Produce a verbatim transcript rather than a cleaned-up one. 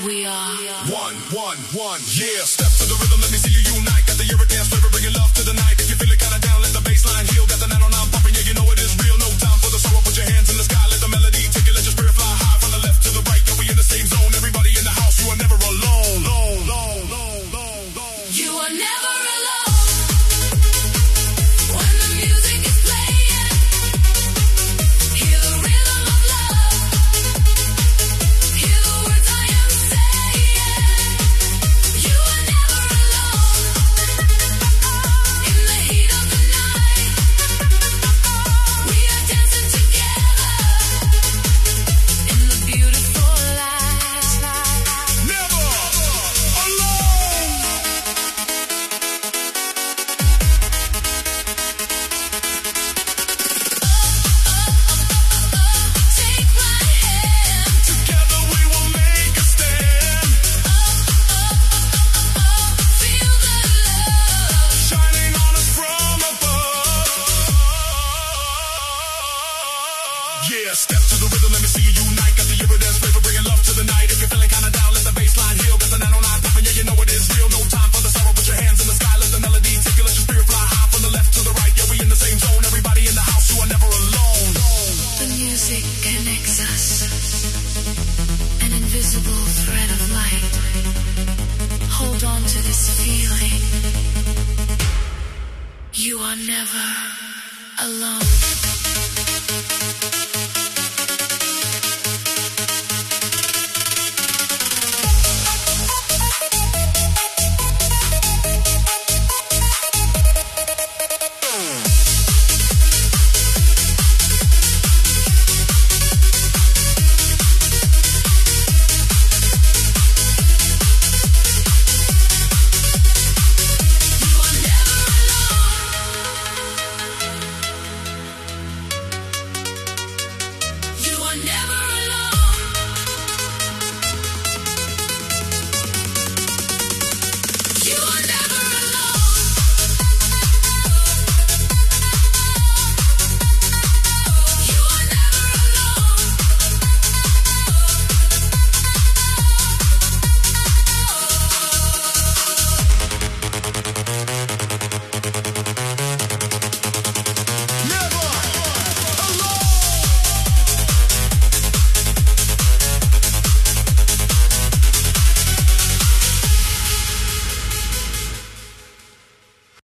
We are one, one, one, yeah. Step to the rhythm, let me see you unite. Got the Eurodance flavor, bringing love to the night. If you feel it kinda down, let the bass line heal. Got the nine oh nine pumping, yeah, you know it is real. No time for the sorrow, put your hands in the sky. Let the melody take it, let your spirit fly high. From the left to the right, yeah, we in the same zone. Everybody in the house, you are never alone. Alone, alone, alone, alone, alone. You are never alone. When the music is playing, hear the rhythm of love. Hear the words I am saying. You are never alone. In the heat of the night, we are dancing together. In the beautiful light. Never alone. Take my hand. Together we will make a stand. Feel the love. Shining on us from above. Yeah, step to the rhythm, let me see you unite. Got the Eurodance flavor, bringing love to the night. If you're feeling kinda down, let the bass line heal. Got the nine oh nine pumping, yeah, you know it is real. No time for the sorrow, put your hands in the sky. Let the melody take you, let your spirit fly high. From the left to the right, yeah, we in the same zone. Everybody in the house, you are never alone. The music connects us. An invisible thread of light. Hold on to this feeling. You are never alone. You are never